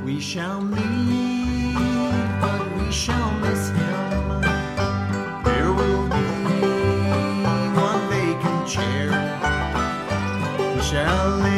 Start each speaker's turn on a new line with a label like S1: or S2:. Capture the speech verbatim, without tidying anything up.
S1: We shall meet, but we shall miss him. There will be one vacant chair. We shall live